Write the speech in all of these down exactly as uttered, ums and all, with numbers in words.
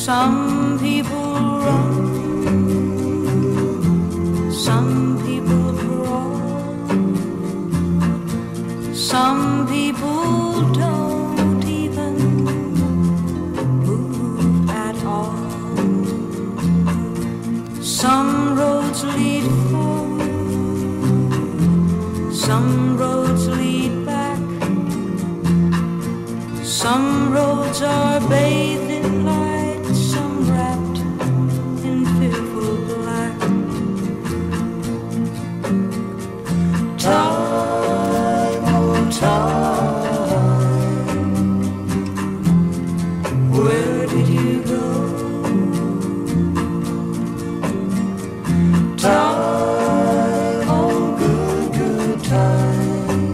Some people run, some people crawl, some people don't even move at all. Some roads lead forward, some roads lead back, some roads are bathed in light, some wrapped in fearful black. Time, oh time, where did you go? Time, oh good, good time,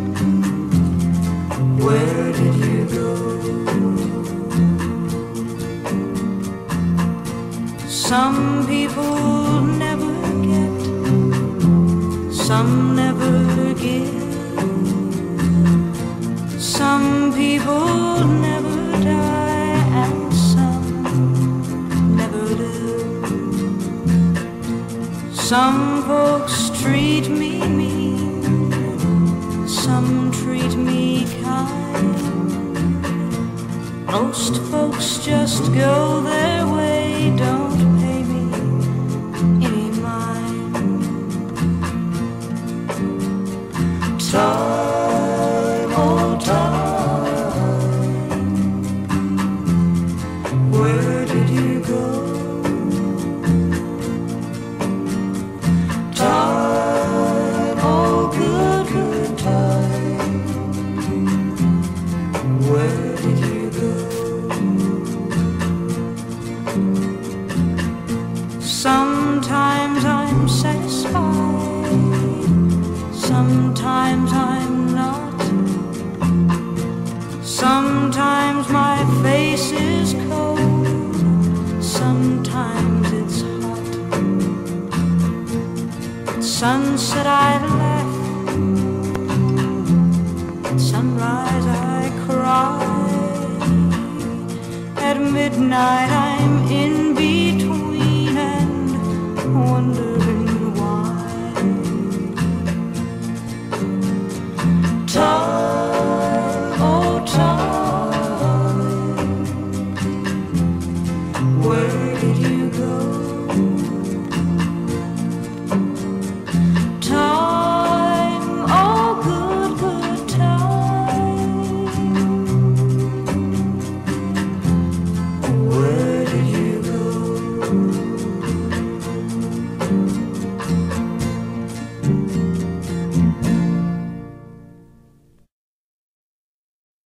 where did you go? Some people never get, some never give, some people never die, and some never live. Some folks treat me mean, some treat me kind. Most folks just go their way, don't pay me any mind. Time, oh time, where did you go? Time, oh good, good time, where did you go? Sometimes I'm satisfied, sometimes I'm not. Sometimes my face is cold, sometimes it's hot. At sunset I laugh, at sunrise I cry. At midnight I'm in between and wonder